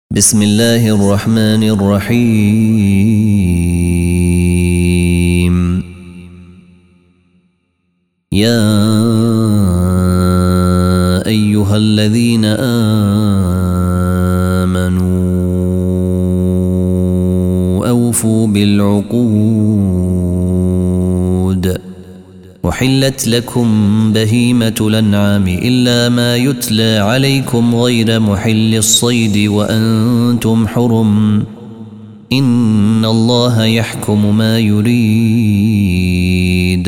بسم الله الرحمن الرحيم. يا أيها الذين آمنوا أوفوا بالعقود وحلت لكم بهيمة الأنعام إلا ما يتلى عليكم غير محل الصيد وأنتم حرم إن الله يحكم ما يريد.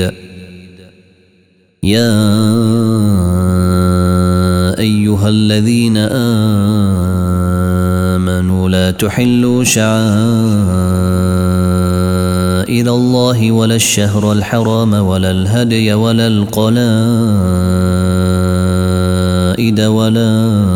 يا أيها الذين آمنوا لا تحلوا شعائر الله ولا الشهر الحرام ولا الهدي ولا القلائد ولا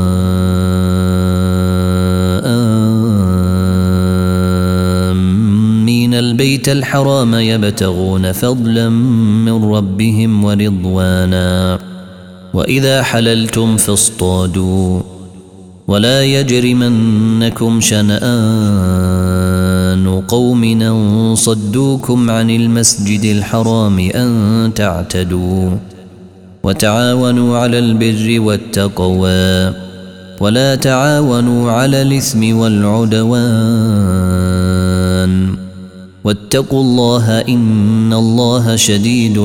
آمين البيت الحرام يبتغون فضلا من ربهم ورضوانا وإذا حللتم فاصطادوا ولا يجرمنكم شنآن قوم أن صدوكم عن المسجد الحرام أن تعتدوا وتعاونوا على البر والتقوى ولا تعاونوا على الإثم والعدوان واتقوا الله إن الله شديد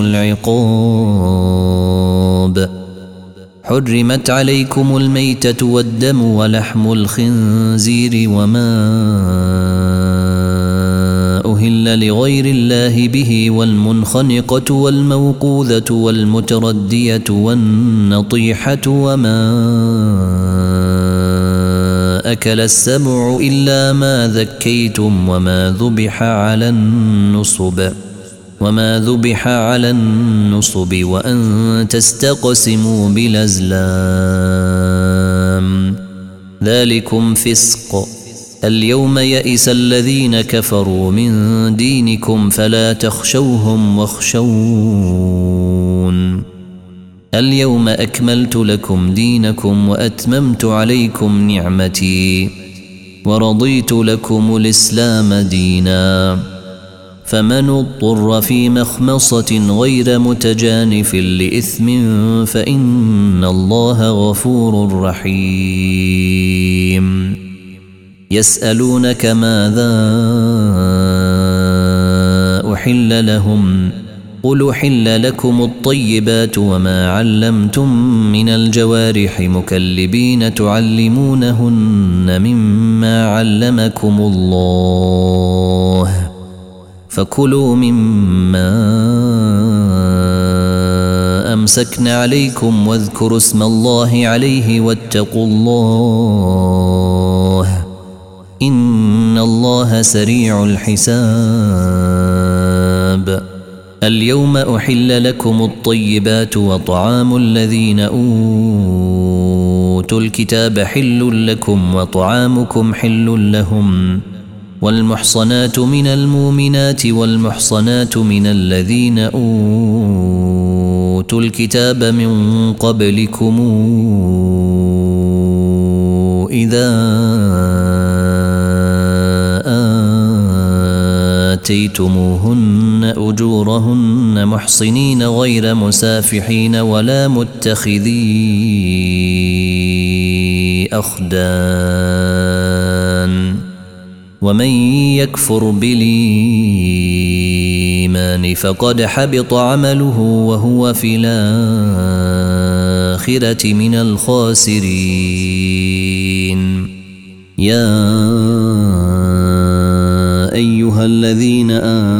العقاب. حرمت عليكم الميتة والدم ولحم الخنزير وما أهل لغير الله به والمنخنقة والموقوذة والمتردية والنطيحة وما أكل السبع إلا ما ذكيتم وما ذبح على النصب وأن تستقسموا بالأزلام ذلكم فسق. اليوم يئس الذين كفروا من دينكم فلا تخشوهم واخشون اليوم أكملت لكم دينكم وأتممت عليكم نعمتي ورضيت لكم الإسلام دينا فمن اضطر في مخمصة غير متجانف لإثم فإن الله غفور رحيم. يسألونك ماذا أحل لهم قل أحل لكم الطيبات وما علمتم من الجوارح مكلبين تعلمونهن مما علمكم الله فكلوا مما أمسكن عليكم واذكروا اسم الله عليه واتقوا الله إن الله سريع الحساب. اليوم أحل لكم الطيبات وطعام الذين أوتوا الكتاب حل لكم وطعامكم حل لهم والمحصنات من المؤمنات والمحصنات من الذين أوتوا الكتاب من قبلكم إذا آتيتموهن أجورهن محصنين غير مسافحين ولا متخذي أخدان ومن يكفر بالإيمان فقد حبط عمله وهو في الآخرة من الخاسرين. يا أيها الذين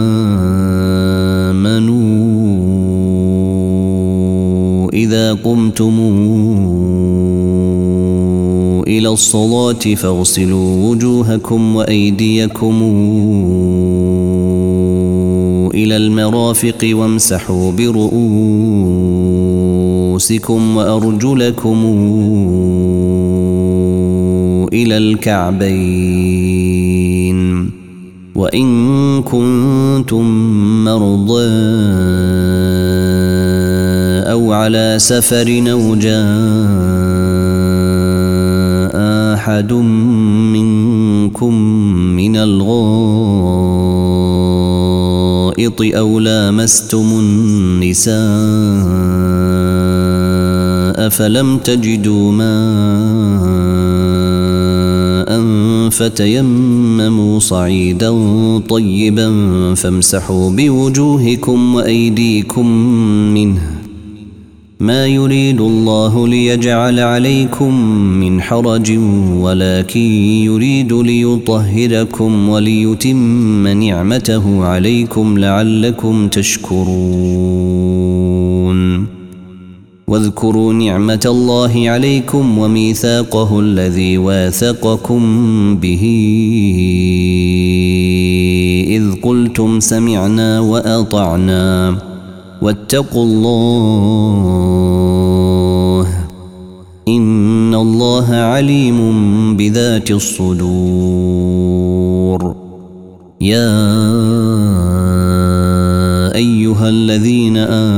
آمنوا إذا قمتم إلى الصلاة فاغسلوا وجوهكم وأيديكم إلى المرافق وامسحوا برؤوسكم وأرجلكم إلى الكعبين وإن كنتم مرضى أو على سفر أو جاء أحد منكم من الغائط أو لامستم النساء فلم تجدوا ماء فتيمموا صعيدا طيبا فامسحوا بوجوهكم وأيديكم منه ما يريد الله ليجعل عليكم من حرج ولكن يريد ليطهركم وليتم نعمته عليكم لعلكم تشكرون واذكروا نعمة الله عليكم وميثاقه الذي واثقكم به إذ قلتم سمعنا وأطعنا واتقوا الله إن الله عليم بذات الصدور يا أيها الذين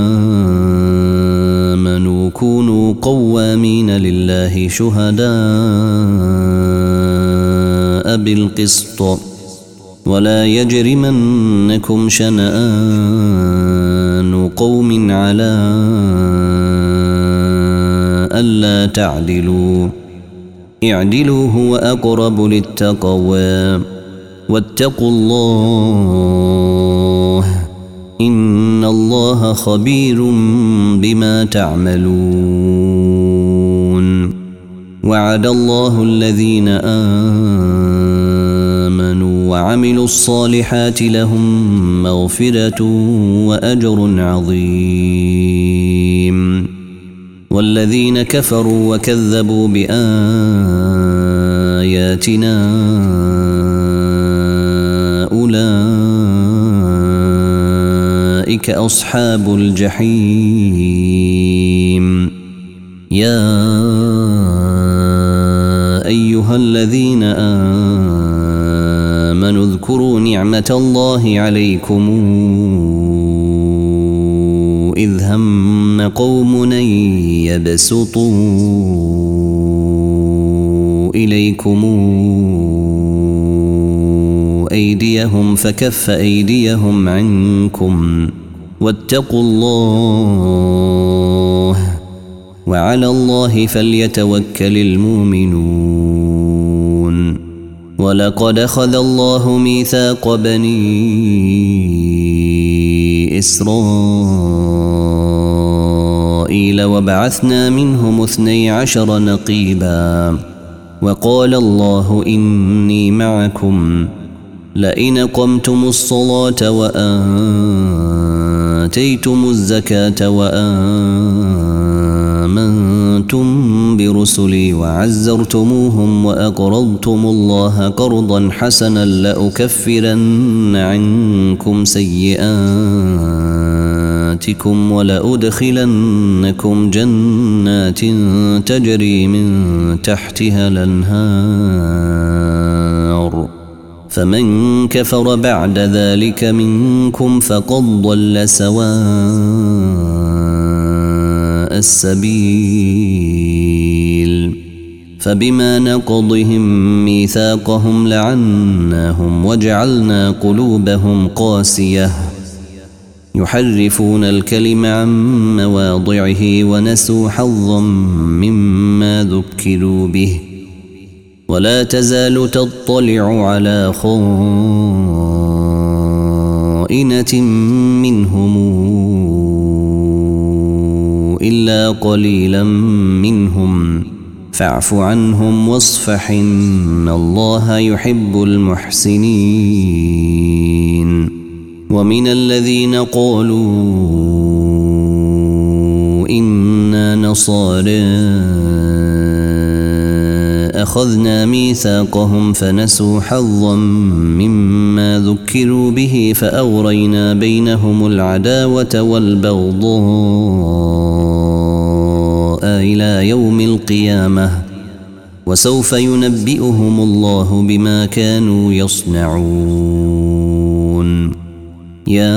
آمنوا كونوا قوامين لله شهداء بالقسط ولا يجرمنكم شنآن قوم على ألا تعدلوا اعدلوا هو أقرب للتقوى واتقوا الله إن الله خبير بما تعملون وعد الله الذين آمنوا وعملوا الصالحات لهم مغفرة وأجر عظيم والذين كفروا وكذبوا بآياتنا أولئك أصحاب الجحيم يا أيها الذين آمنوا اذكروا نعمة الله عليكم إذ هم قوم يبسطوا إليكم أيديهم فكف أيديهم عنكم واتقوا الله وعلى الله فليتوكل المؤمنون ولقد أخذ الله ميثاق بني إسرائيل وبعثنا منهم 12 نقيبا وقال الله إني معكم لئن قمتم الصلاة وآتيتم الزكاة وآمنتم برسلي وعزرتموهم وأقرضتم الله قرضا حسنا لأكفرن عنكم سيئاتكم ولأدخلنكم جنات تجري من تحتها الأنهار فمن كفر بعد ذلك منكم فقد ضل سواء السبيل فبما نقضهم ميثاقهم لعناهم وجعلنا قلوبهم قاسية يحرفون الكلم عن مواضعه ونسوا حظا مما ذكروا به ولا تزال تطلع على خائنة منهم إلا قليلا منهم فاعف عنهم واصفح إن الله يحب المحسنين ومن الذين قالوا إنا نصارى أخذنا ميثاقهم فنسوا حظا مما ذكروا به فأغرينا بينهم العداوة والبغضاء إلى يوم القيامة وسوف ينبئهم الله بما كانوا يصنعون يا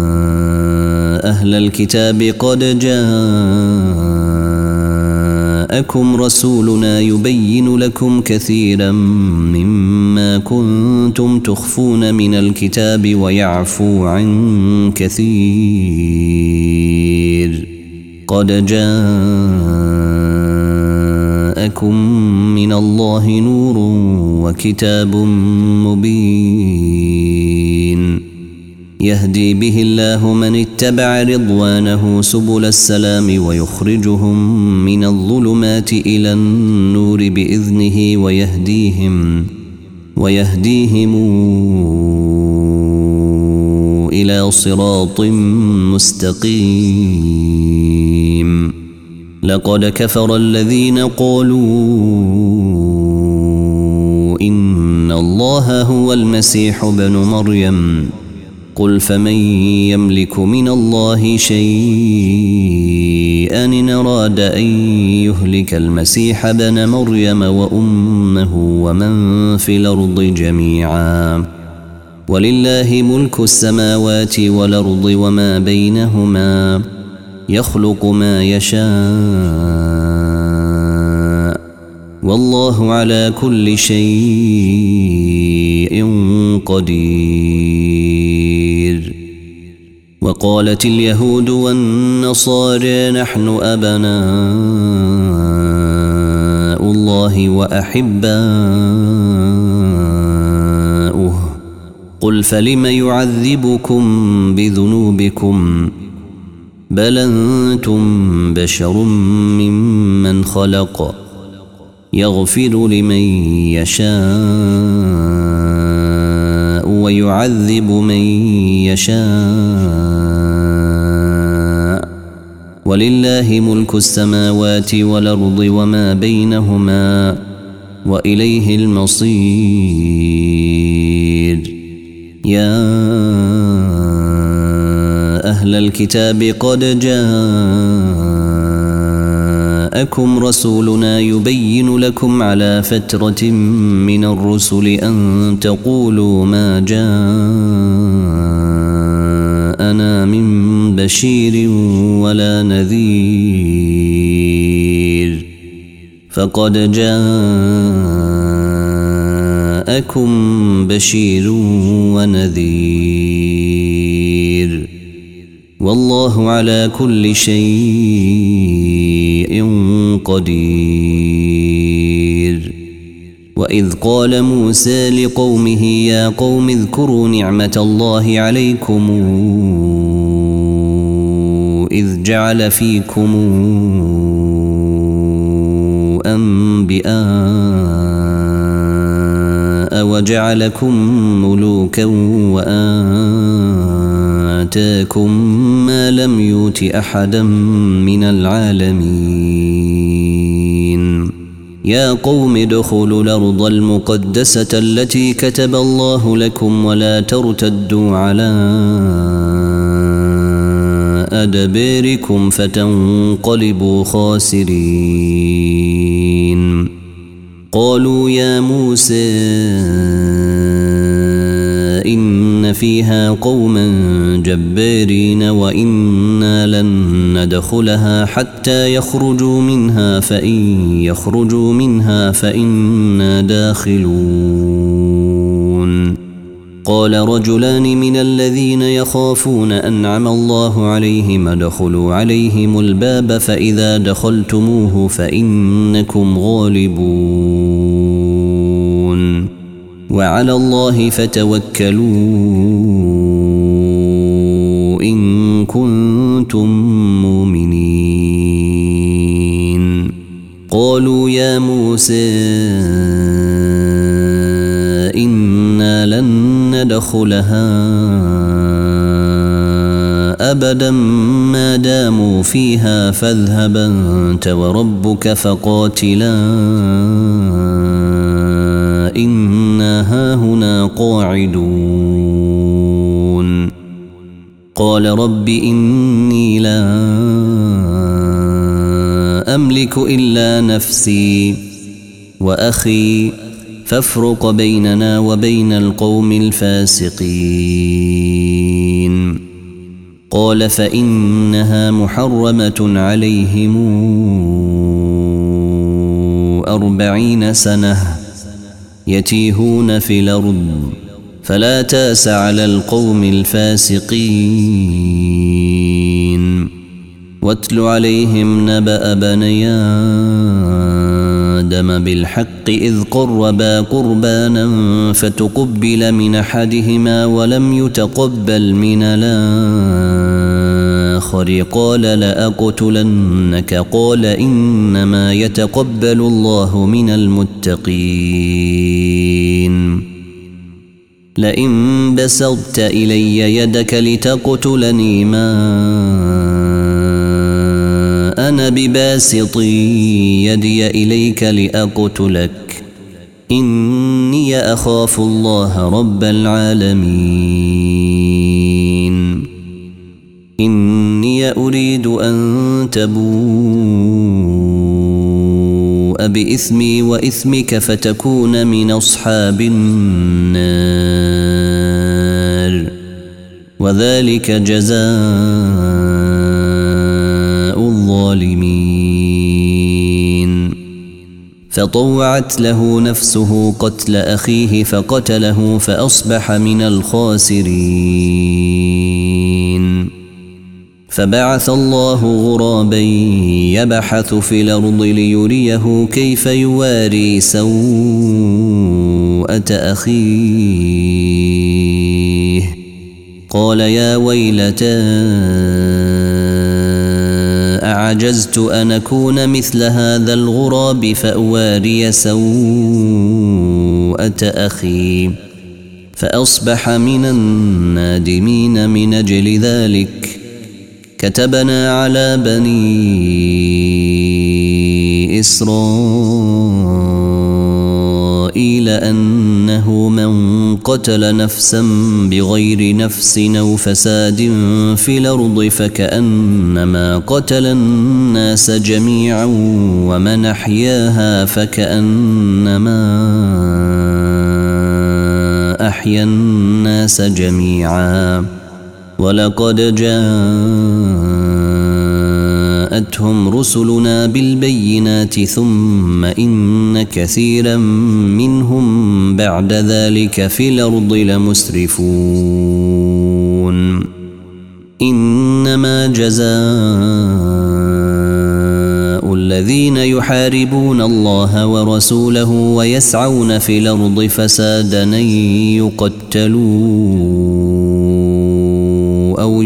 أهل الكتاب قد جاءكم جاءكم رسولنا يبين لكم كثيرا مما كنتم تخفون من الكتاب ويعفو عن كثير قد جاءكم من الله نور وكتاب مبين يهدي به الله من اتبع رضوانه سبل السلام ويخرجهم من الظلمات إلى النور بإذنه ويهديهم إلى صراط مستقيم لقد كفر الذين قالوا إن الله هو المسيح ابن مريم قل فمن يملك من الله شيئا إن أراد أن يهلك المسيح ابن مريم وأمه ومن في الأرض جميعا ولله ملك السماوات والأرض وما بينهما يخلق ما يشاء والله على كل شيء قدير وقالت اليهود والنصارى نحن أبناء الله وأحباؤه قل فلم يعذبكم بذنوبكم بل أنتم بشر ممن خلق يغفر لمن يشاء ويعذب من يشاء ولله ملك السماوات والأرض وما بينهما وإليه المصير يا أهل الكتاب قد جاءكم رسولنا يبين لكم على فترة من الرسل أن تقولوا ما جاءنا من بشير ولا نذير فقد جاءكم بشير ونذير والله على كل شيء قدير وإذ قال موسى لقومه يا قوم اذكروا نعمة الله عليكم إذ جعل فيكم أنبياء وجعلكم ملوكا وآتاكم ما لم يؤت أحدا من العالمين يا قوم ادخلوا الأرض المقدسة التي كتب الله لكم ولا ترتدوا على أدباركم فتنقلبوا خاسرين قالوا يا موسى إن فيها قوما جبارين وإنا لن ندخلها حتى يخرجوا منها فإن يخرجوا منها فإنا داخلون قال رجلان من الذين يخافون أنعم الله عليهم ادخلوا عليهم الباب فإذا دخلتموه فإنكم غالبون وعلى الله فتوكلوا إن كنتم مؤمنين قالوا يا موسى إنا لن ندخلها أبدا ما داموا فيها فاذهب أنت وربك فقاتلا إنا هاهنا قاعدون قال رب إني لا أملك إلا نفسي وأخي فافرق بيننا وبين القوم الفاسقين قال فإنها محرمة عليهم 40 سنة يتيهون في الأرض فلا تأس على القوم الفاسقين واتل عليهم نبأ بني آدم بالحق إذ قربا قربانا فتقبل من أحدهما ولم يتقبل من الآخر قال لأقتلنك قال إنما يتقبل الله من المتقين لئن بسطت إلي يدك لتقتلني ما أنا بباسط يدي إليك لأقتلك إني أخاف الله رب العالمين إني أريد أن تبوء بإثمي وإثمك فتكون من أصحاب النار وذلك جزاء الظالمين فطوعت له نفسه قتل أخيه فقتله فأصبح من الخاسرين فبعث الله غرابا يبحث في الأرض ليريه كيف يواري سوءة أخيه قال يا ويلتى أعجزت أن أكون مثل هذا الغراب فأواري سوءة أخي فأصبح من النادمين من أجل ذلك كتبنا على بني إسرائيل أنه من قتل نفسا بغير نفس أو فساد في الأرض فكأنما قتل الناس جميعا ومن أحياها فكأنما أحيا الناس جميعا ولقد جاءتهم رسلنا بالبينات ثم إن كثيرا منهم بعد ذلك في الأرض لمسرفون إنما جزاء الذين يحاربون الله ورسوله ويسعون في الأرض فسادا أن يقتلوا أو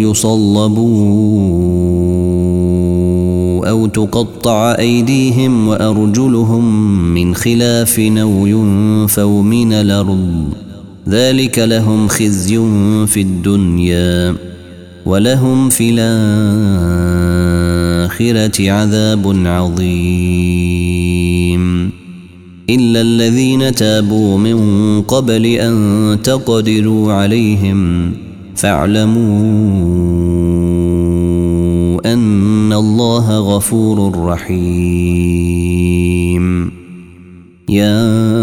يصلبوا أو تقطع أيديهم وأرجلهم من خلاف أو ينفوا من الأرض ذلك لهم خزي في الدنيا ولهم في الآخرة عذاب عظيم إلا الذين تابوا من قبل أن تقدروا عليهم فاعلموا أن الله غفور رحيم يا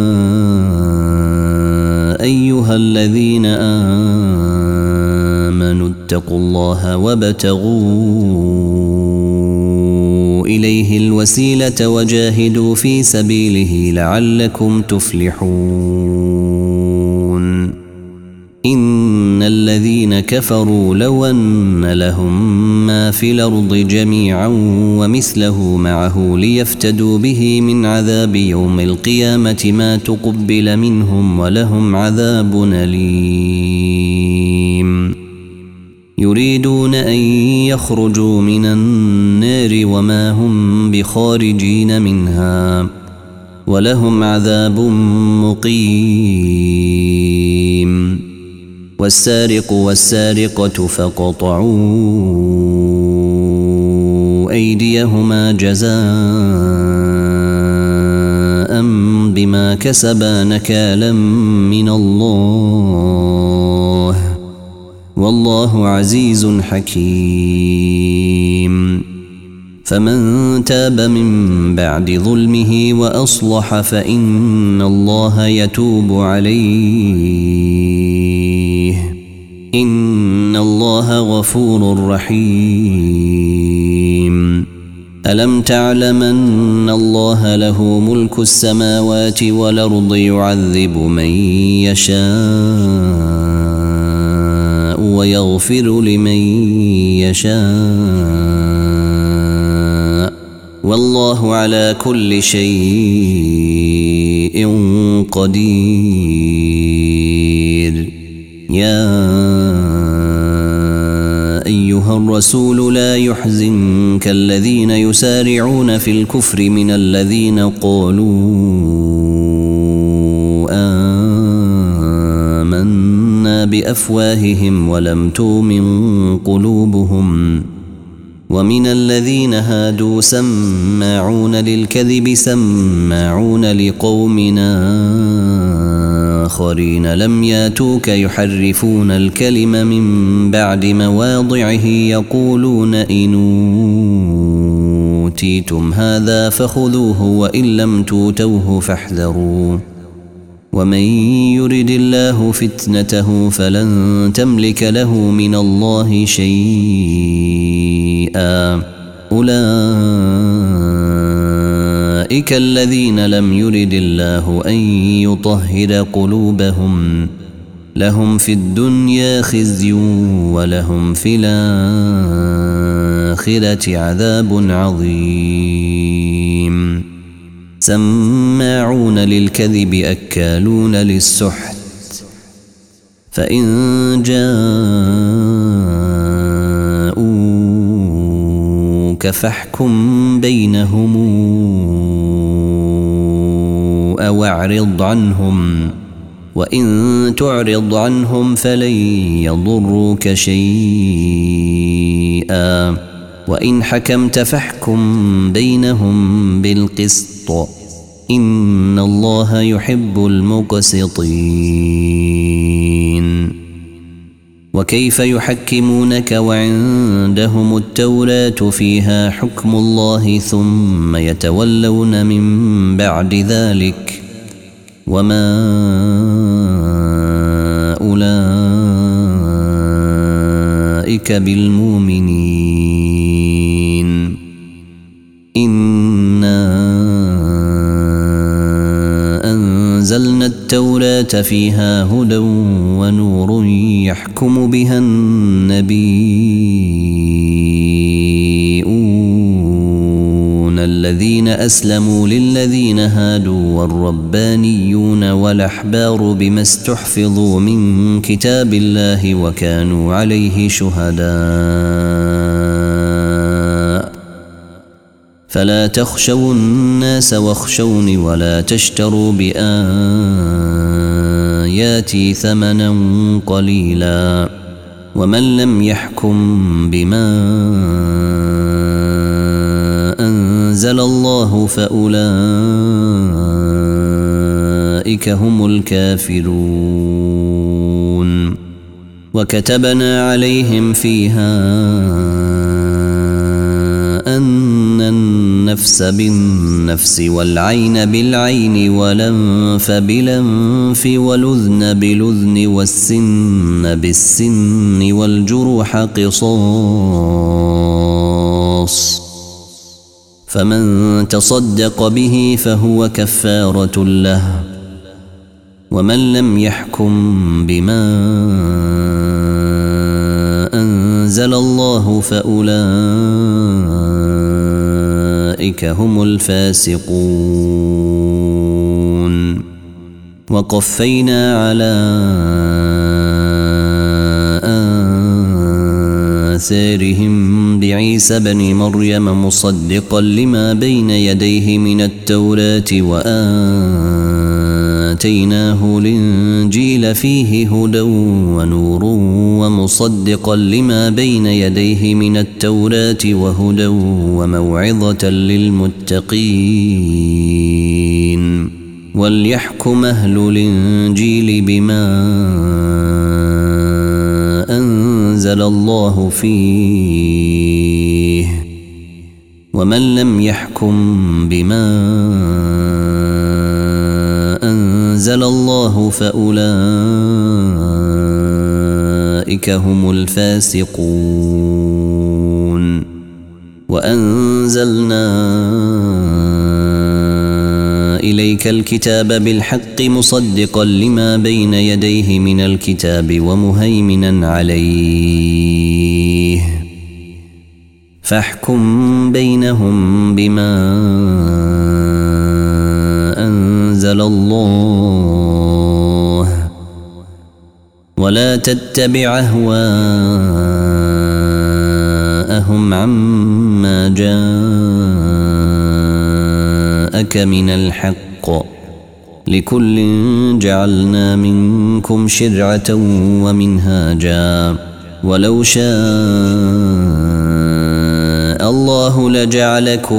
أيها الذين آمنوا اتقوا الله وابتغوا إليه الوسيلة وجاهدوا في سبيله لعلكم تفلحون إن الذين كفروا لو أن لهم ما في الأرض جميعا ومثله معه ليفتدوا به من عذاب يوم القيامة ما تقبل منهم ولهم عذاب أليم يريدون أن يخرجوا من النار وما هم بخارجين منها ولهم عذاب مقيم والسارق والسارقة فقطعوا أيديهما جزاء بما كسبا نكالا من الله والله عزيز حكيم فمن تاب من بعد ظلمه وأصلح فإن الله يتوب عليه إن الله غفور رحيم ألم تعلم أن الله له ملك السماوات والأرض يعذب من يشاء ويغفر لمن يشاء والله على كل شيء قدير. يا أيها الرسول لا يحزنك الذين يسارعون في الكفر من الذين قالوا آمنا بأفواههم ولم تؤمن قلوبهم ومن الذين هادوا سماعون للكذب سماعون لقوم آخرين لم ياتوك يحرفون الكلم من بعد مواضعه يقولون إن أوتيتم هذا فخذوه وإن لم توتوه فاحذروا ومن يرد الله فتنته فلن تملك له من الله شيئا. أولئك الذين لم يرد الله أن يطهر قلوبهم لهم في الدنيا خزي ولهم في الآخرة عذاب عظيم. سماعون للكذب أكالون للسحت فإن جاءوك فاحكم بينهم أو أعرض عنهم وإن تعرض عنهم فلن يضروك شيئا وإن حكمت فاحكم بينهم بالقسط إن الله يحب المقسطين. وكيف يحكمونك وعندهم التوراة فيها حكم الله ثم يتولون من بعد ذلك وما أولئك بالمؤمنين. إنا أنزلنا التوراة فيها هدى ونور يحكم بها النبيون الذين أسلموا للذين هادوا والربانيون والأحبار بما استحفظوا من كتاب الله وكانوا عليه شهداء. فلا تخشوا الناس واخشوني ولا تشتروا بآياتي ثمنا قليلا ومن لم يحكم بما أنزل الله فأولئك هم الكافرون. وكتبنا عليهم فيها أن النفس بالنفس والعين بالعين والأنف بالأنف والأذن بالأذن والسن بالسن والجروح قصاص فمن تصدق به فهو كفارة له ومن لم يحكم بما أنزل الله فأولئك هم الفاسقون. وقفينا على آثارهم بعيسى بن مريم مصدقا لما بين يديه من التوراة وآتيناه الإنجيل فيه هدى ونور ومصدقا لما بين يديه من التوراة وهدى وموعظة للمتقين. وليحكم أهل الإنجيل بما أنزل الله فيه ومن لم يحكم بما أنزل الله فأولئك هم الفاسقون. وأنزل أنزلنا إليك الكتاب بالحق مصدقا لما بين يديه من الكتاب ومهيمنا عليه فاحكم بينهم بما أنزل الله ولا تتبع أهواءهم عما جاءك من الحق لكل جعلنا منكم شرعة ومنهاجا ولو شاء الله لجعلكم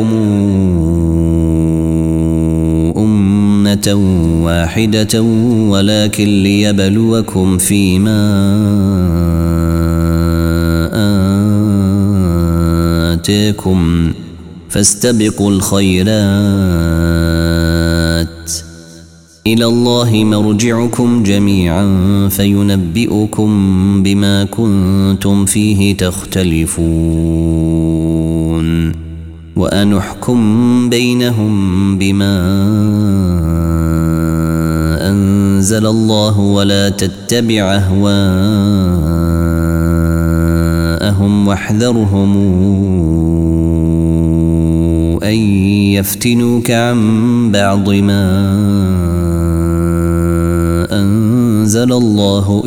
أمة واحدة ولكن ليبلوكم فيما آتاكم فاستبقوا الخيرات إلى الله مرجعكم جميعا فينبئكم بما كنتم فيه تختلفون وأنحكم بينهم بما أنزل الله ولا تتبع أهواءهم واحذرهم أن يفتنوك عن بعض ما أنزل الله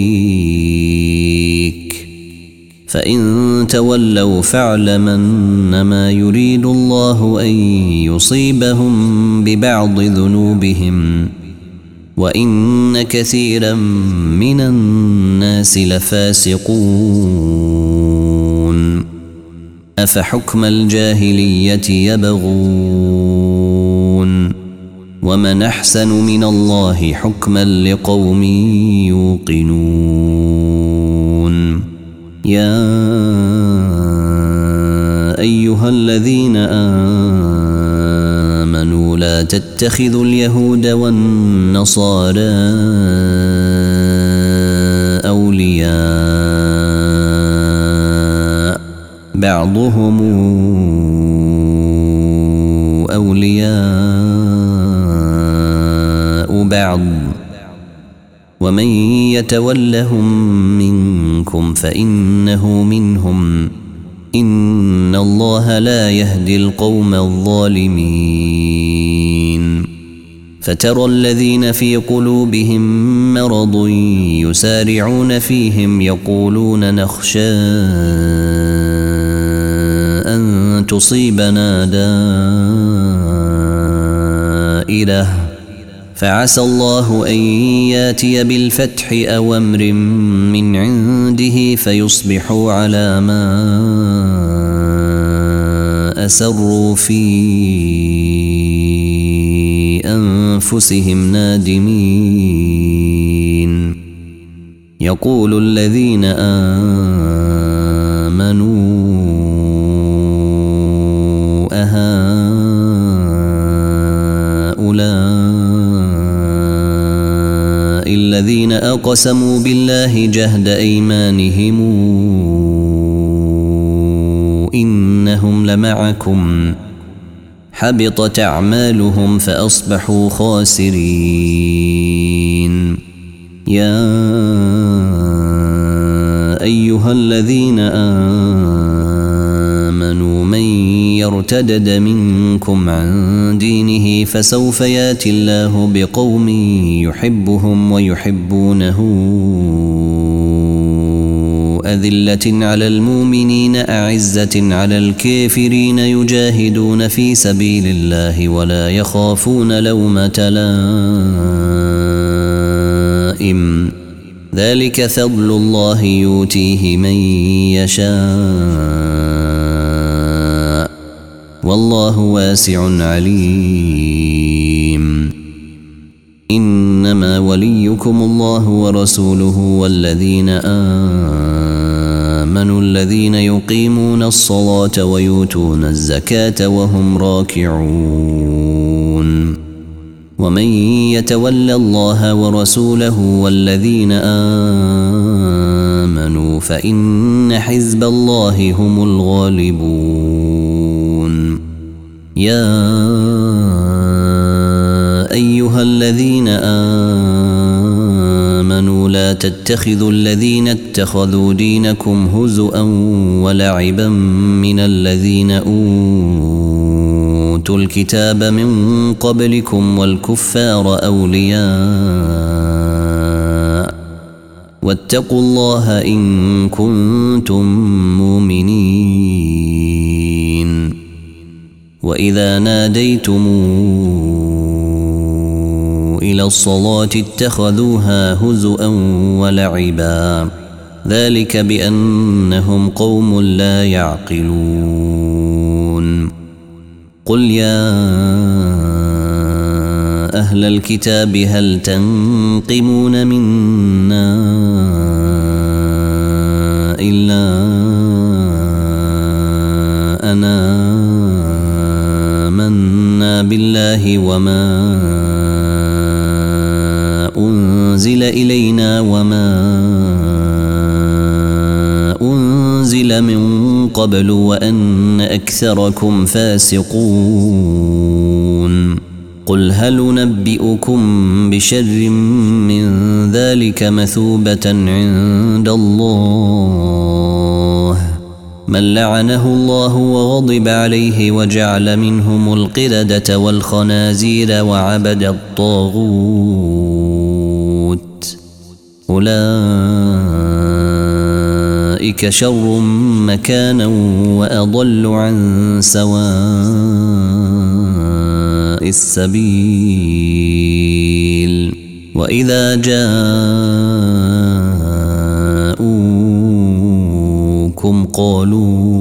إليك فإن تولوا فاعلم أنما يريد الله أن يصيبهم ببعض ذنوبهم وإن كثيرا من الناس لفاسقون أفحكم الجاهلية يبغون ومن أحسن من الله حكما لقوم يوقنون يا أيها الذين آمنوا لا تتخذوا اليهود والنصارى أولياء بعضهم أولياء بعض ومن يتولهم منكم فإنه منهم إن الله لا يهدي القوم الظالمين فترى الذين في قلوبهم مرض يسارعون فيهم يقولون نخشى أن تصيبنا دائرة فعسى الله أن ياتي بالفتح أو أمر من عنده فيصبحوا على ما أسروا في أنفسهم نادمين يقول الذين آمنوا الذين أقسموا بالله جهد أيمانهم إنهم لمعكم حبطت أعمالهم فأصبحوا خاسرين يا أيها الذين آمنوا من يرتدد منكم عن دينه فسوف ياتي الله بقوم يحبهم ويحبونه أذلة على المؤمنين أعزة على الكافرين يجاهدون في سبيل الله ولا يخافون لومة لائم ذلك فضل الله يؤتيه من يشاء والله واسع عليم إنما وليكم الله ورسوله والذين آمنوا الذين يقيمون الصلاة ويؤتون الزكاة وهم راكعون ومن يتول الله ورسوله والذين آمنوا فإن حزب الله هم الغالبون يا أيها الذين آمنوا لا تتخذوا الذين اتخذوا دينكم هزؤا ولعبا من الذين أوتوا الكتاب من قبلكم والكفار أولياء واتقوا الله إن كنتم مؤمنين. وإذا ناديتم إلى الصلاة اتخذوها هزؤا ولعبا ذلك بأنهم قوم لا يعقلون. قل يا أهل الكتاب هل تنقمون منا إلا أنا آمنا بالله وما أنزل إلينا وما أنزل من قبل وأن أكثركم فاسقون. قل هل ننبئكم بشر من ذلك مثوبة عند الله من لعنه الله وغضب عليه وجعل منهم القردة والخنازير وعبد الطاغوت أولئك شر مكانا وأضل عن سواء السبيل. وإذا جاءوكم قالوا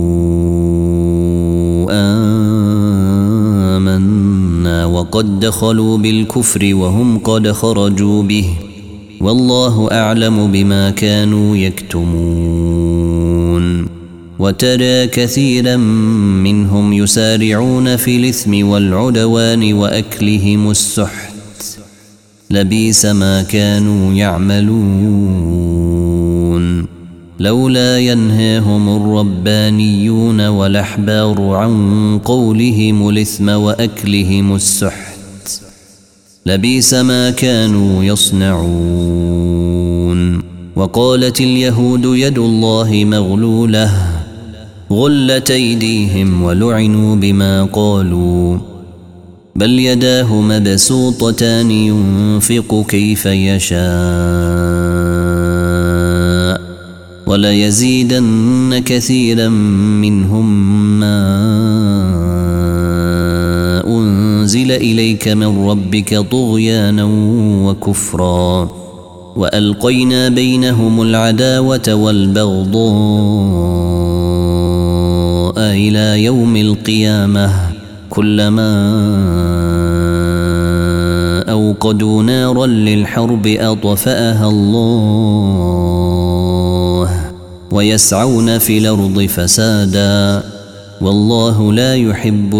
آمنا وقد دخلوا بالكفر وهم قد خرجوا به والله أعلم بما كانوا يكتمون. وترى كثيرا منهم يسارعون في الإثم والعدوان وأكلهم السحت لبئس ما كانوا يعملون. لولا ينهاهم الربانيون والأحبار عن قولهم الإثم وأكلهم السحت لبئس ما كانوا يصنعون. وقالت اليهود يد الله مغلولة غلت أيديهم ولعنوا بما قالوا بل يداه مبسوطتان ينفق كيف يشاء وليزيدن كثيرا منهم ما أنزل إليك من ربك طغيانا وكفرا وألقينا بينهم العداوة والبغضاء إلى يوم القيامة كلما أوقدوا نارا للحرب أطفأها الله ويسعون في الأرض فسادا والله لا يحب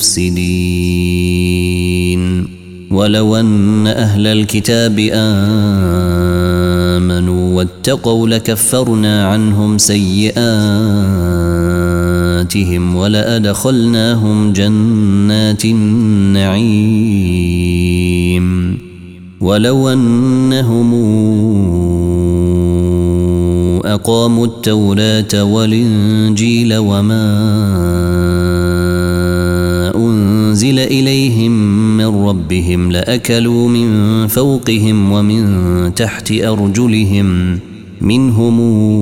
المفسدين. ولو أن أهل الكتاب آمنوا واتقوا لكفرنا عنهم سيئاتهم ولأدخلناهم جنات النعيم. ولو أنهم أقاموا التوراة والإنجيل وما أنزل إليهم من ربهم لأكلوا من فوقهم ومن تحت أرجلهم منهم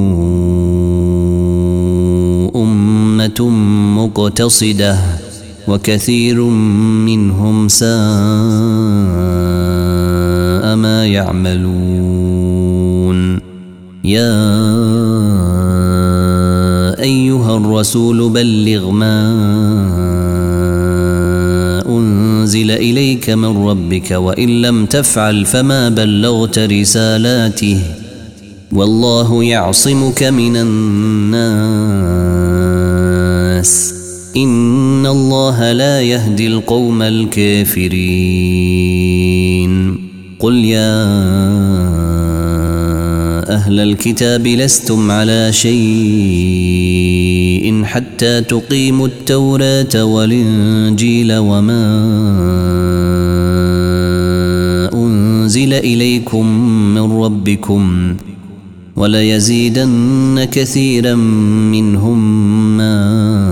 أمة مقتصدة وكثير منهم ساء ما يعملون. يا أيها الرسول بلغ ما أنزل إليك من ربك وإن لم تفعل فما بلغت رسالاته والله يعصمك من الناس إن الله لا يهدي القوم الكافرين. قل يا أهل الكتاب لستم على شيء حتى تقيموا التوراة والإنجيل وما أنزل إليكم من ربكم وليزيدن كثيرا منهم ما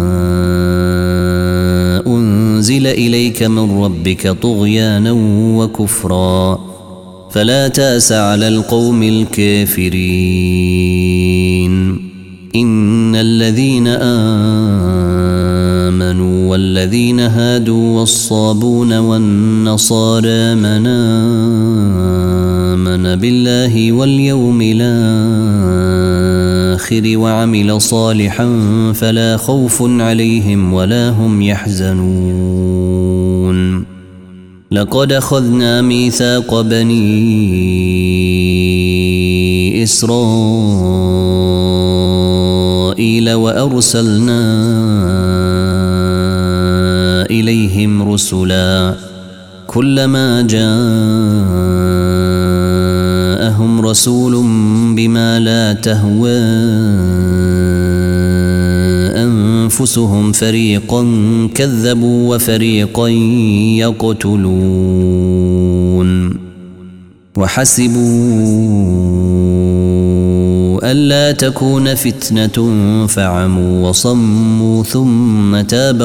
أنزل إليك من ربك طغيانا وكفرا فلا تأس على القوم الكافرين إن الذين آمنوا والذين هادوا والصابون والنصارى من آمن بالله واليوم الآخر وعمل صالحا فلا خوف عليهم ولا هم يحزنون لقد أخذنا ميثاق بني إسرائيل وأرسلنا إليهم رسلا كلما جاءهم رسول بما لا تهوى أنفسهم فريقا كذبوا وفريقا يقتلون وحسبوا ألا تكون فتنة فعموا وصموا ثم تاب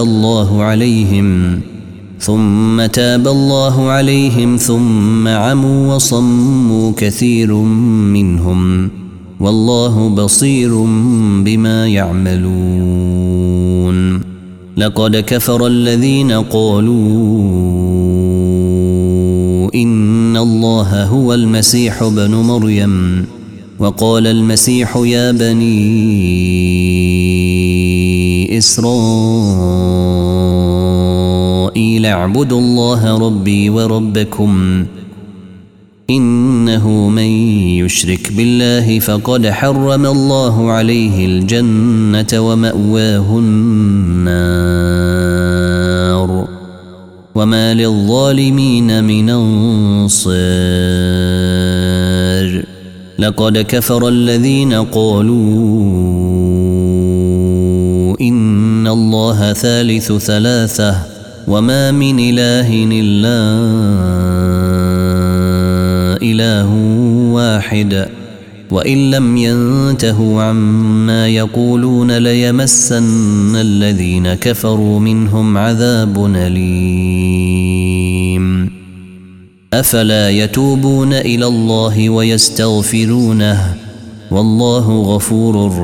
الله عليهم ثم عموا وصموا كثير منهم والله بصير بما يعملون لقد كفر الذين قالوا إن الله هو المسيح ابن مريم وقال المسيح يا بني إسرائيل اعبدوا الله ربي وربكم إنه من يشرك بالله فقد حرم الله عليه الجنة ومأواه النار وما للظالمين من أنصار لقد كفر الذين قالوا إن الله ثالث ثلاثة وما من إله إلا إله واحد وإن لم ينتهوا عما يقولون ليمسن الذين كفروا منهم عذاب أليم أفلا يتوبون إلى الله ويستغفرونه والله غفور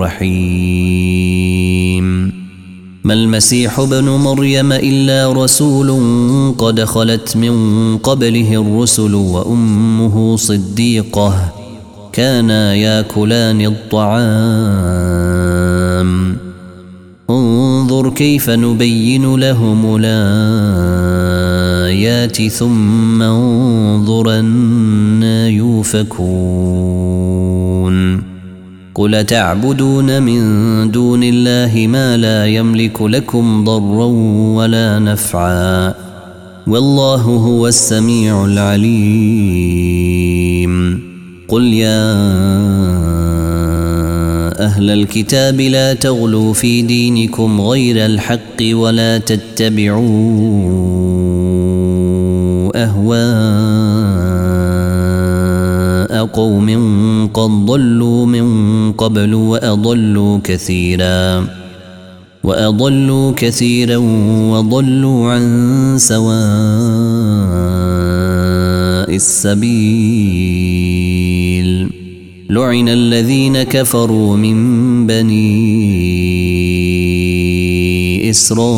رحيم ما المسيح ابن مريم إلا رسول قد خلت من قبله الرسل وأمه صديقة كانا ياكلان الطعام انظر كيف نبين لهم الآيات ثم انظر أنى يؤفكون قل تعبدون من دون الله ما لا يملك لكم ضرا ولا نفعا والله هو السميع العليم قل يا أهل الكتاب لا تغلوا في دينكم غير الحق ولا تتبعوا أهواء قوم قد ضلوا من قبل وأضلوا كثيرا وضلوا عن سواء السبيل لعن الذين كفروا من بني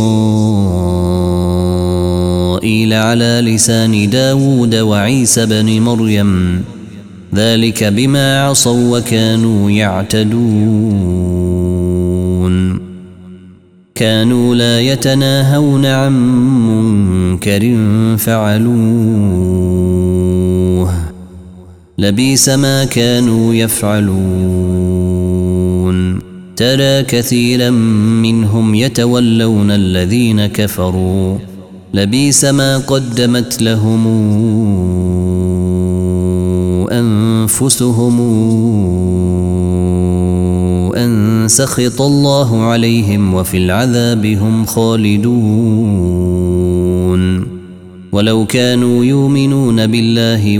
إسرائيل على لسان داود وعيسى بن مريم ذلك بما عصوا وكانوا يعتدون كانوا لا يتناهون عن منكر فعلوه لبئس ما كانوا يفعلون ترى كثيرا منهم يتولون الذين كفروا لبئس ما قدمت لهم أنفسهم أن سخط الله عليهم وفي العذاب هم خالدون ولو كانوا يؤمنون بالله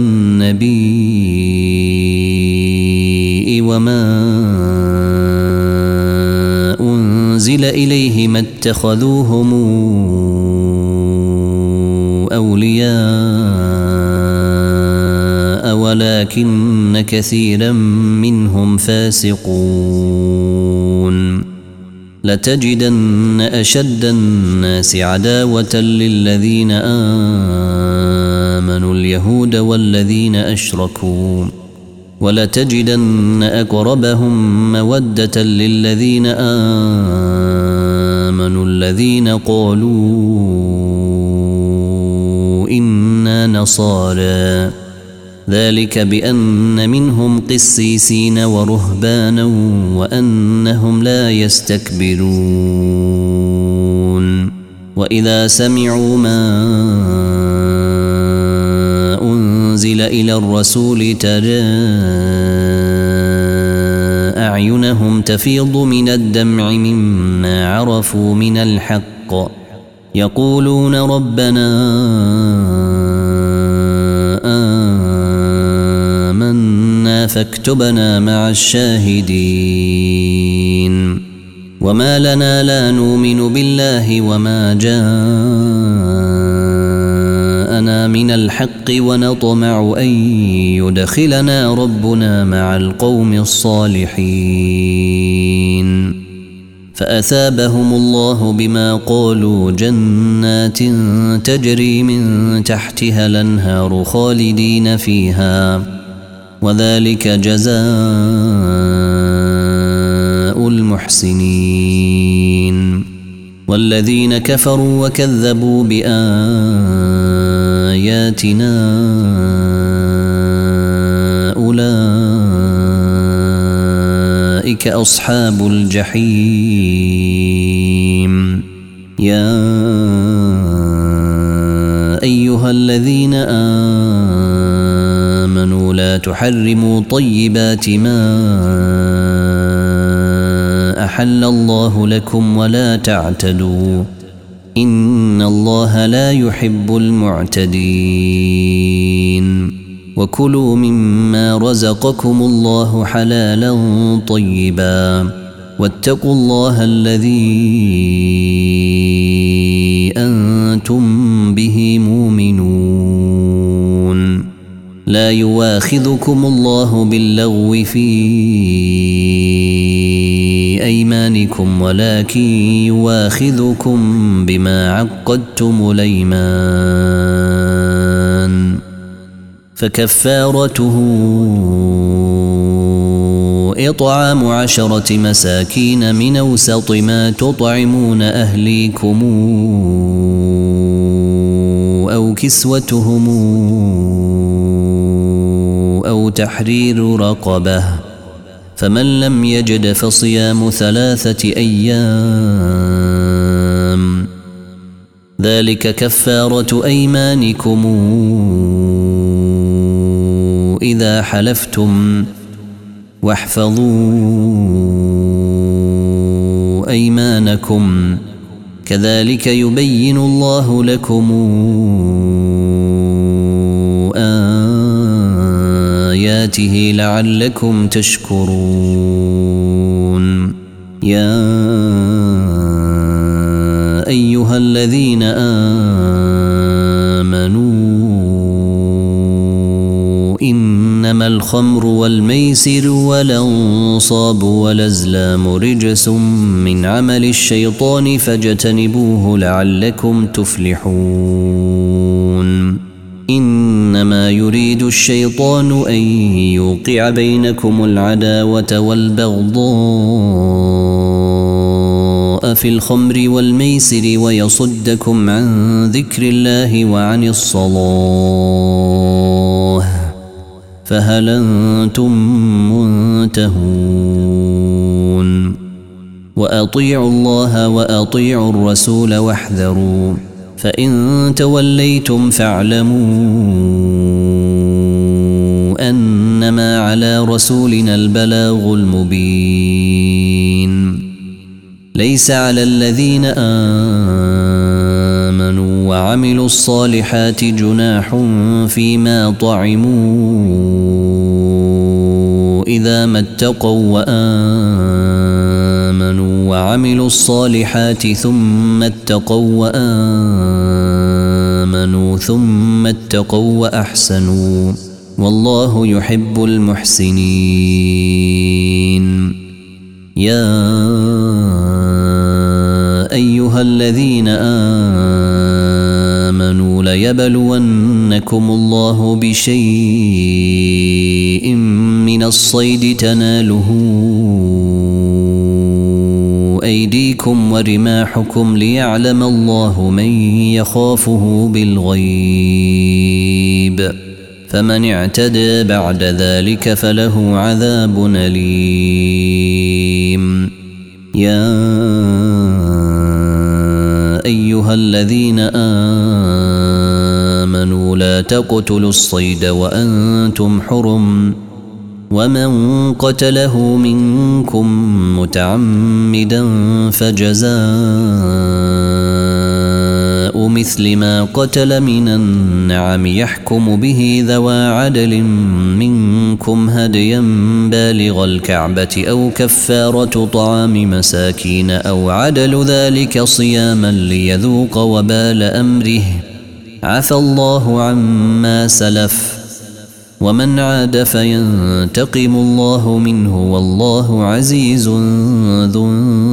والنبي وما أنزل إليه ما اتخذوهم أولياء ولكن كثيرا منهم فاسقون لتجدن أشد الناس عداوة للذين آمنوا اليهود والذين أشركوا ولتجدن أقربهم مودة للذين آمنوا الذين قالوا إنا نصارى ذلك بأن منهم قسيسين ورهبانا وأنهم لا يستكبرون وإذا سمعوا ما أنزل إلى الرسول ترى أعينهم تفيض من الدمع مما عرفوا من الحق يقولون ربنا آمنا فاكتبنا مع الشاهدين وما لنا لا نؤمن بالله وما جاءنا من الحق ونطمع أن يدخلنا ربنا مع القوم الصالحين فأثابهم الله بما قالوا جنات تجري من تحتها الأنهار خالدين فيها وذلك جزاء المحسنين والذين كفروا وكذبوا بآياتنا أولئك أصحاب الجحيم يا أيها الذين آمنوا لا تحرموا طيبات ما أحل الله لكم ولا تعتدوا إن الله لا يحب المعتدين وكلوا مما رزقكم الله حلالا طيبا واتقوا الله الذي أنتم به مؤمنون لا يواخذكم الله باللغو في أيمانكم ولكن يواخذكم بما عقدتم الأيمان فكفارته إطعام 10 مساكين من أوسط ما تطعمون أهليكم أو كسوتهم أو تحرير رقبة فمن لم يجد فصيام 3 أيام ذلك كفارة أيمانكم إذا حلفتم واحفظوا أيمانكم كذلك يبين الله لكم آياته لعلكم تشكرون يا أيها الذين آمنوا إنما الخمر والميسر والأنصاب والأزلام رجس من عمل الشيطان فاجتنبوه لعلكم تفلحون إنما يريد الشيطان أن يوقع بينكم العداوة والبغضاء في الخمر والميسر ويصدكم عن ذكر الله وعن الصلاة فهل أنتم منتهون وأطيعوا الله وأطيعوا الرسول واحذروا فإن توليتم فاعلموا أن إنما على رسولنا البلاغ المبين ليس على الذين آمنوا وعملوا الصالحات جناح فيما طعموا إذا ما اتقوا وآمنوا وعملوا الصالحات ثم اتقوا وآمنوا ثم اتقوا وأحسنوا والله يحب المحسنين يا أيها الذين آمنوا ليبلونكم الله بشيء من الصيد تناله أيديكم ورماحكم ليعلم الله من يخافه بالغيب فمن اعتدى بعد ذلك فله عذاب أليم يا أيها الذين آمنوا لا تقتلوا الصيد وأنتم حرم ومن قتله منكم متعمدا فجزاء مثل ما قتل من النعم يحكم به ذوى عدل منكم هديا بالغ الكعبة أو كفارة طعام مساكين أو عدل ذلك صياما ليذوق وبال أمره عفى الله عما سلف ومن عاد فينتقم الله منه والله عزيز ذو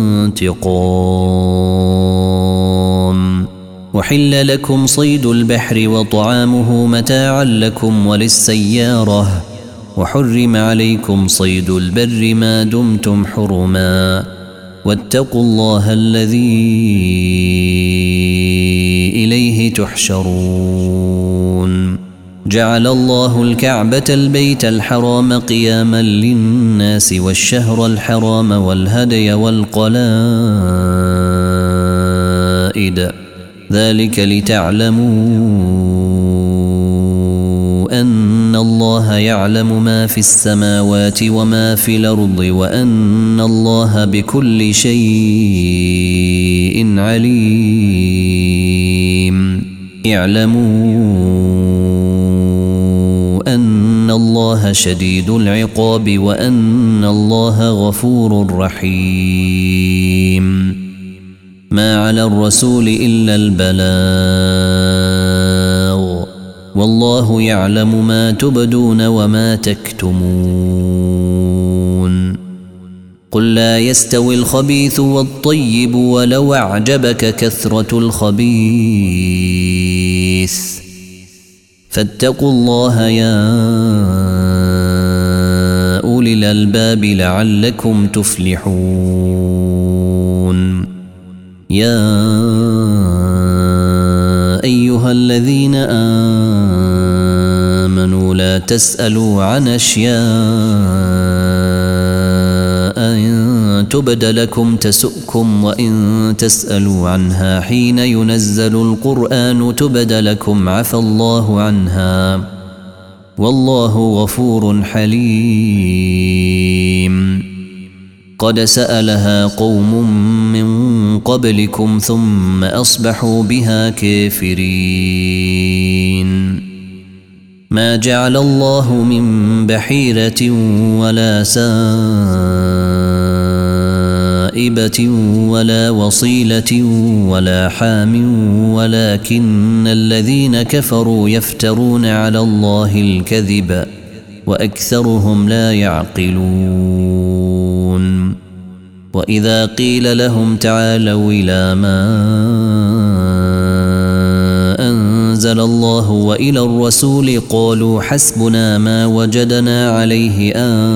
انتقام وحل لكم صيد البحر وطعامه متاعا لكم وللسيارة وحرم عليكم صيد البر ما دمتم حرما واتقوا الله الذي إليه تحشرون جعل الله الكعبة البيت الحرام قياما للناس والشهر الحرام والهدي والقلائد ذلك لتعلموا أن الله يعلم ما في السماوات وما في الأرض وأن الله بكل شيء عليم اعلموا أن الله شديد العقاب وأن الله غفور رحيم ما على الرسول إلا البلاغ والله يعلم ما تبدون وما تكتمون قل لا يستوي الخبيث والطيب ولو أعجبك كثرة الخبيث فاتقوا الله يا أولي الألباب لعلكم تفلحون يا أيها الذين آمنوا لا تسألوا عن أشياء إن تبد لكم تسؤكم وإن تسألوا عنها حين ينزل القرآن تبد لكم عفى الله عنها والله غفور حليم قد سألها قوم من قبلكم ثم أصبحوا بها كافرين ما جعل الله من بحيرة ولا سائبة ولا وصيلة ولا حام ولكن الذين كفروا يفترون على الله الكذب وأكثرهم لا يعقلون وإذا قيل لهم تعالوا إلى ما أنزل الله وإلى الرسول قالوا حسبنا ما وجدنا عليه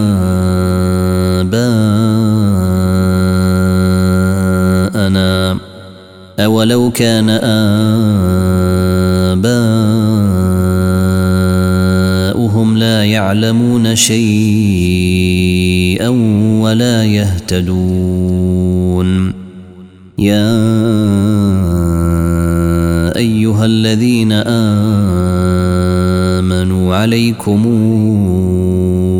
آباءنا أولو كان آباؤهم لا يعلمون شيئا ولا يهتدون يا أيها الذين آمنوا عليكم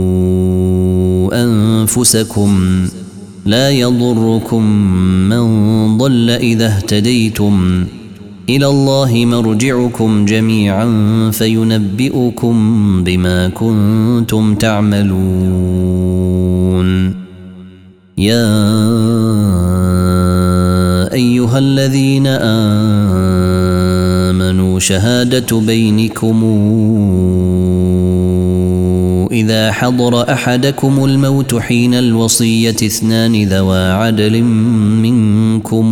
أنفسكم لا يضركم من ضل إذا اهتديتم إلى الله مرجعكم جميعا فينبئكم بما كنتم تعملون يا أيها الذين آمنوا شهادة بينكم إذا حضر أحدكم الموت حين الوصية 2 ذوى عدل منكم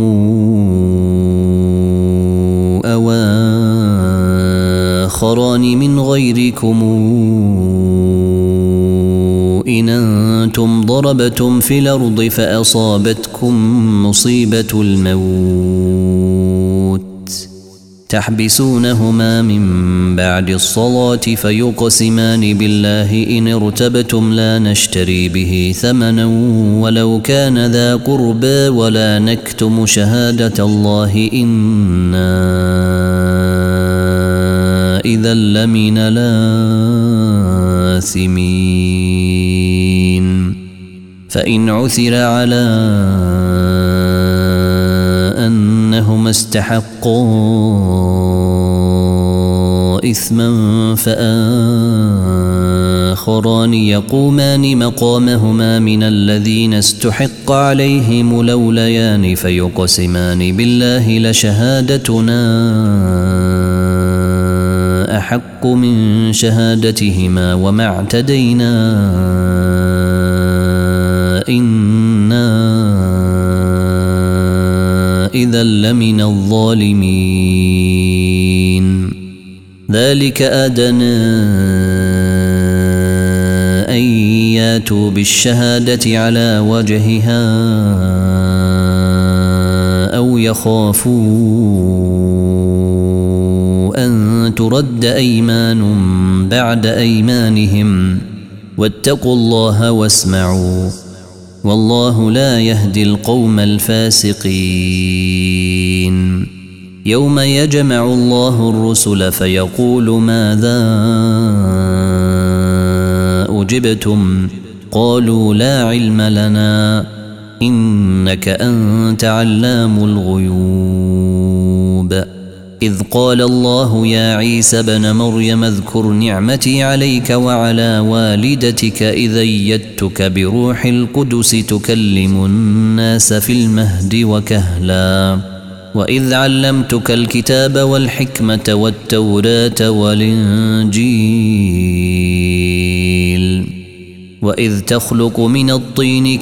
أو آخران من غيركم إن أنتم ضربتم في الأرض فأصابتكم مصيبة الموت تحبسونهما من بعد الصلاة فيقسمان بالله إن ارتبتم لا نشتري به ثمنا ولو كان ذا قربى ولا نكتم شهادة الله إنا إذا لمن الآثمين فإن عثر على أنهما استحقا إثما فآخران يقومان مقامهما من الذين استحق عليهم الأوليان فيقسمان بالله لشهادتنا أحق من شهادتهما وما اعتدينا إنا إذا لمن الظالمين ذلك أدنى أن ياتوا بالشهادة على وجهها أو يخافوا أن ترد أيمان بعد أيمانهم واتقوا الله واسمعوا والله لا يهدي القوم الفاسقين يوم يجمع الله الرسل فيقول ماذا أجبتم قالوا لا علم لنا إنك أنت علام الغيوب إذ قال الله يا عيسى ابن مريم اذكر نعمتي عليك وعلى والدتك إذ أيدتك بروح القدس تكلم الناس في المهد وكهلا وإذ علمتك الكتاب والحكمة والتوراة والإنجيل وإذ تخلق من الطين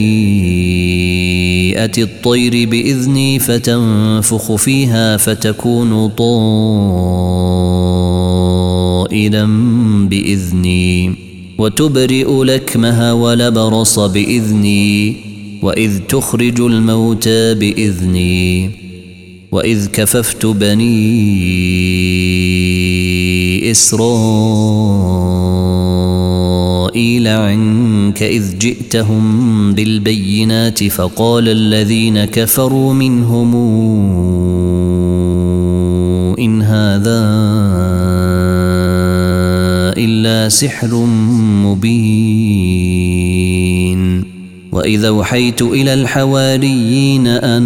كهيئة الطير بإذني فتنفخ فيها فتكون طائرا بإذني وتبرئ لكمها ولبرص بإذني وإذ تخرج الموتى بإذني وإذ كففت بني إسرائيل عنك إذ جئتهم بالبينات فقال الذين كفروا منهم إن هذا إلا سحر مبين وإذا أوحيت إلى الحواريين أن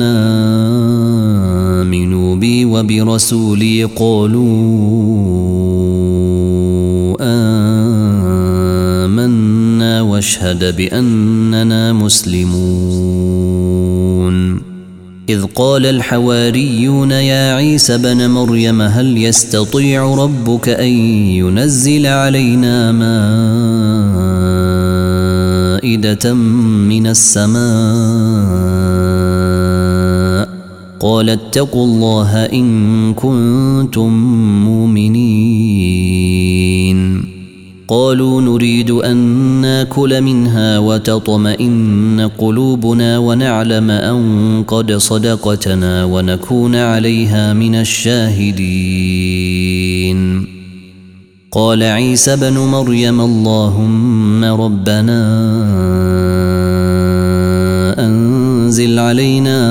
آمنوا بي وبرسولي قالوا آمنا واشهد بأننا مسلمون إذ قال الحواريون يا عيسى ابن مريم هل يستطيع ربك أن ينزل علينا مائدة من السماء قال اتقوا الله إن كنتم مؤمنين قالوا نريد أن ناكل منها وتطمئن قلوبنا ونعلم أن قد صدقتنا ونكون عليها من الشاهدين قال عيسى ابن مريم اللهم ربنا أنزل علينا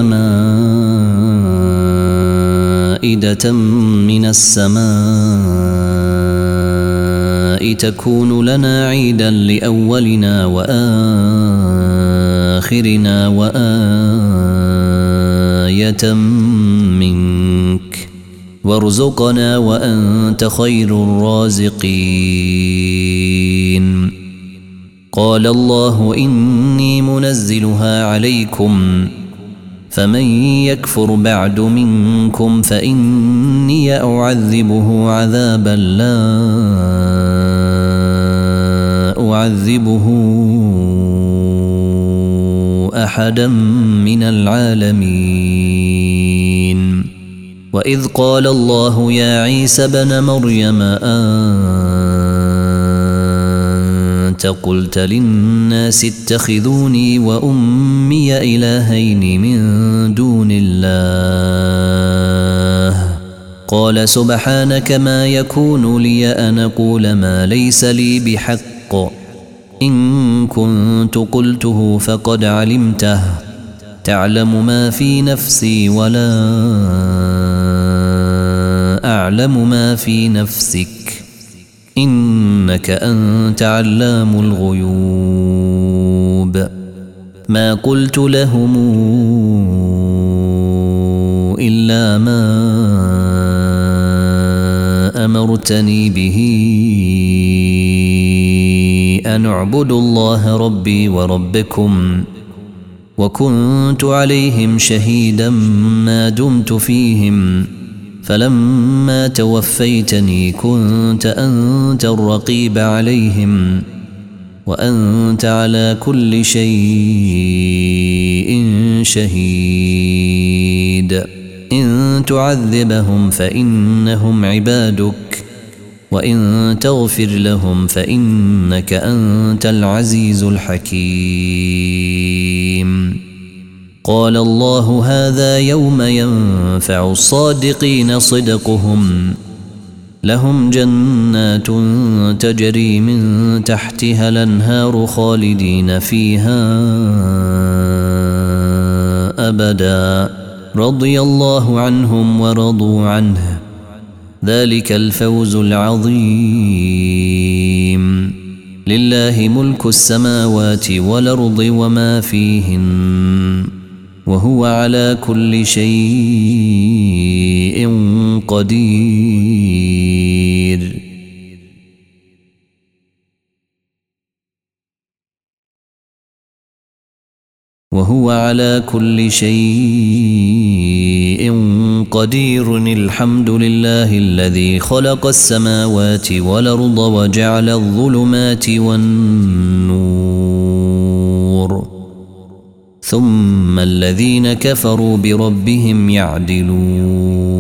مائدة من السماء تكون لنا عيدا لأولنا وآخرنا وآية منك وارزقنا وأنت خير الرازقين. قال الله إني منزلها عليكم فمن يكفر بعد منكم فإني أعذبه عذابا لا أعذبه أحدا من العالمين. وإذ قال الله يا عيسى بن مريم أنت قلت للناس اتخذوني وأمي إلهين من دون الله قال سبحانك ما يكون لي أن أقول ما ليس لي بحق إن كنت قلته فقد علمته تعلم ما في نفسي ولا أعلم ما في نفسك إنك أنت علام الغيوب. ما قلت لهم إلا ما أمرتني به أن اعبدوا الله ربي وربكم وكنت عليهم شهيدا ما دمت فيهم فلما توفيتني كنت أنت الرقيب عليهم وأنت على كل شيء شهيد. إن تعذبهم فإنهم عبادك وإن تغفر لهم فإنك أنت العزيز الحكيم. قال الله هذا يوم ينفع الصادقين صدقهم لهم جنات تجري من تحتها الأنهار خالدين فيها أبدا رضي الله عنهم ورضوا عنه ذلك الفوز العظيم. لله ملك السماوات والأرض وما فيهن وهو على كل شيء قدير. وهو على كل شيء قدير. الحمد لله الذي خلق السماوات والأرض وجعل الظلمات والنور ثم الذين كفروا بربهم يعدلون.